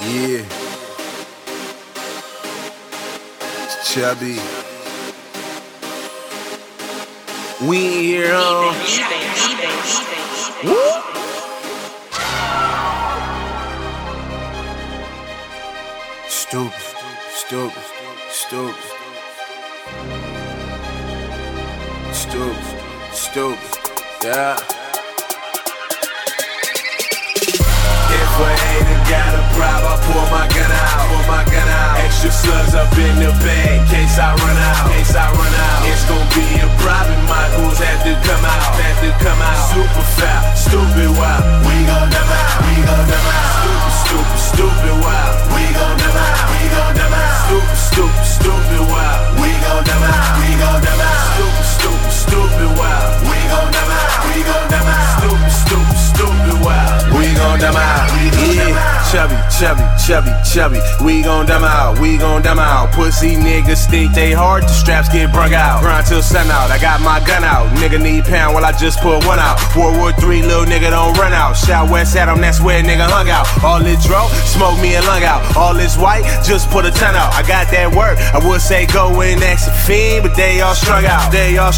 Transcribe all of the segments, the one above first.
Yeah. It's Chubby. We ain't here, Woo! Stupid, stupid, stupid. Stupid, stupid, yeah. If a hater got a problem, I pull my gun out, Extra slugs up in the bag, case I run out, It's gon' be a problem, my ghouls have to come out, Super foul, stupid wild, we gon' them out, Stupid, stupid wild, we gon' them out, Stupid wild, we gon' them out, Stupid wild, we gon' them out, Stupid wild, we gon' them out, yeah. Chubby, we gon' them out, Pussy niggas think they hard, the straps get brung out. Grind till sun out, I got my gun out. Nigga need pound, well I just put one out. World War III, little nigga don't run out. Shout West Adam, that's where nigga hung out. All this dro, smoke me and lung out. All this white, just put a ton out. I got that work, I would say go in ask a fiend, but they all strung out.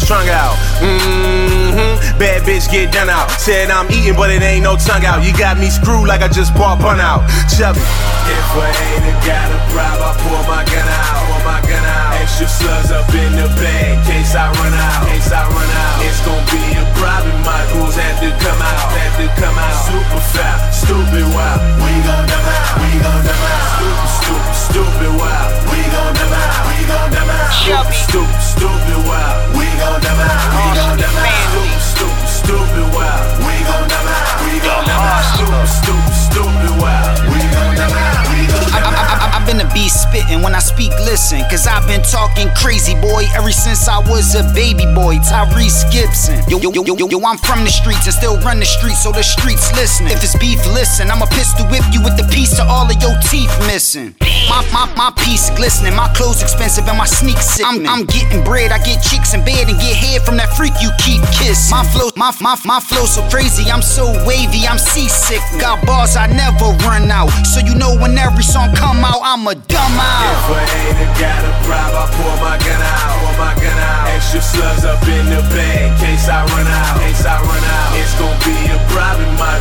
Bad bitch get done out. Said I'm eating, but it ain't no tongue out. You got me screwed like I just bought bun out. Chubby. If a hater got a problem, I pull my gun out, Extra slugs up in the bag, case I run out, It's gon' be a problem, my ghouls have to come out, Super foul, stupid wild, we gon' them out, Stupid wild, we gon' them out, Stupid wild, we gon' them out, Stupid wild, we gon' them out, Stupid wild, we gon' them out. I've been a beast spittin', when I speak listen, cause I've been talking crazy, boy, ever since I was a baby boy, Tyrese Gibson. Yo, I'm from the streets and still run the streets, so the streets listening. If it's beef, listen, I'ma pistol whip you with the piece to all of your teeth missing. My piece glistening, my clothes expensive and my sneaks sickening. I'm getting bread, I get chicks in bed and get head from that freak you keep kissing. My flow so crazy, I'm so wavy, I'm seasick. Got bars I never run out, so you know when every song come out, I'm a dumb out. If a hater got a problem, I pull my gun out, Extra slugs up in the bag, case I run out, It's gon' be a problem, my